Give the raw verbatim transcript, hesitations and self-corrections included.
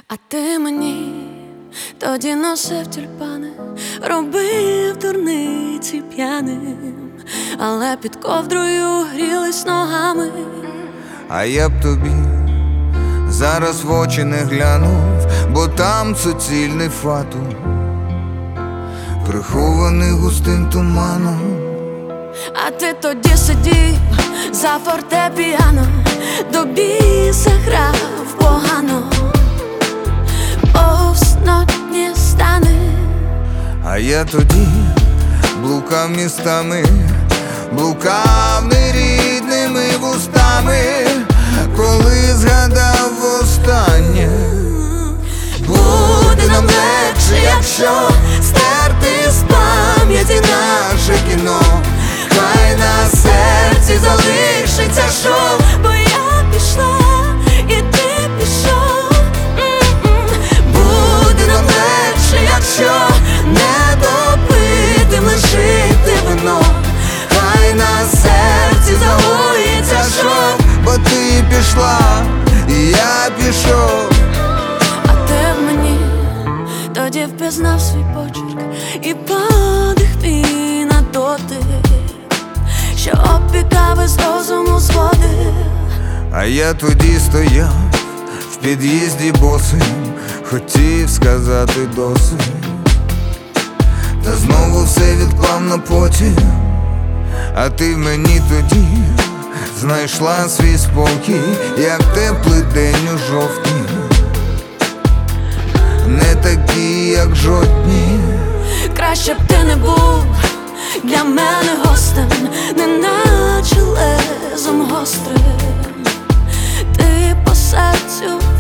А ти мені тоді носив тюльпани, робив дурниці п'яним, але під ковдрою грілись ногами. А я б тобі зараз в очі не глянув, бо там суцільний фатум, прихований густим туманом. А ти тоді сидів за фортепіано, до біса грав погано, повз нотні стани. А я тоді блукав містами, блукав нерідними вустами, коли згадав востаннє. Буде нам легше, якщо стерти з пам'яті наше кіно. Хай на серці залишиться шов, бо я пішла, і ти пішов. Буде нам легше, якщо не допитим лишити вино. Хай на серці загоїться шов, бо ти пішла, і я пішов. А ти в мені тоді впізнав свій почерк і подих твій на дотик, що опікав із розуму зводив. А я тоді стояв в під'їзді босим, хотів сказати досить, та знову все відклав на потім. А ти в мені тоді знайшла свій спокій, як теплий день у жовтні, не такий, як жодні. Краще б ти не був для мене гостем, неначе лезом гострим. Ти по серцю